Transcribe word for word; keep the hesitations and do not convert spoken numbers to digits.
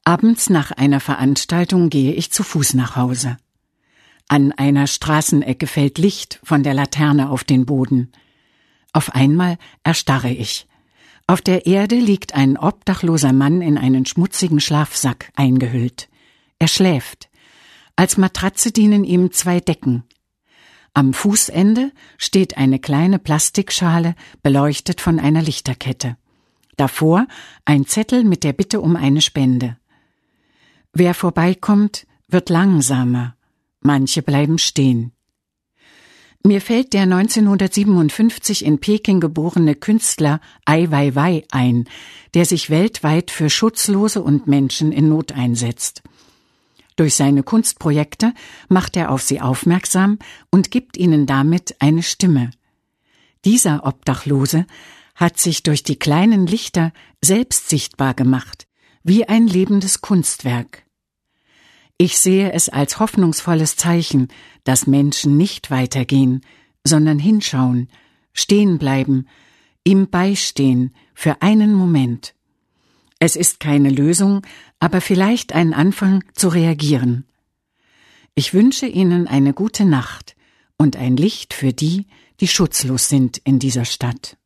Abends nach einer Veranstaltung gehe ich zu Fuß nach Hause. An einer Straßenecke fällt Licht von der Laterne auf den Boden. Auf einmal erstarre ich. Auf der Erde liegt ein obdachloser Mann in einen schmutzigen Schlafsack eingehüllt. Er schläft. Als Matratze dienen ihm zwei Decken. Am Fußende steht eine kleine Plastikschale, beleuchtet von einer Lichterkette. Davor ein Zettel mit der Bitte um eine Spende. Wer vorbeikommt, wird langsamer. Manche bleiben stehen. Mir fällt der neunzehnhundertsiebenundfünfzig in Peking geborene Künstler Ai Weiwei ein, der sich weltweit für Schutzlose und Menschen in Not einsetzt. Durch seine Kunstprojekte macht er auf sie aufmerksam und gibt ihnen damit eine Stimme. Dieser Obdachlose hat sich durch die kleinen Lichter selbst sichtbar gemacht, wie ein lebendes Kunstwerk. Ich sehe es als hoffnungsvolles Zeichen, dass Menschen nicht weitergehen, sondern hinschauen, stehen bleiben, ihm beistehen für einen Moment. Es ist keine Lösung, aber vielleicht ein Anfang zu reagieren. Ich wünsche Ihnen eine gute Nacht und ein Licht für die, die schutzlos sind in dieser Stadt.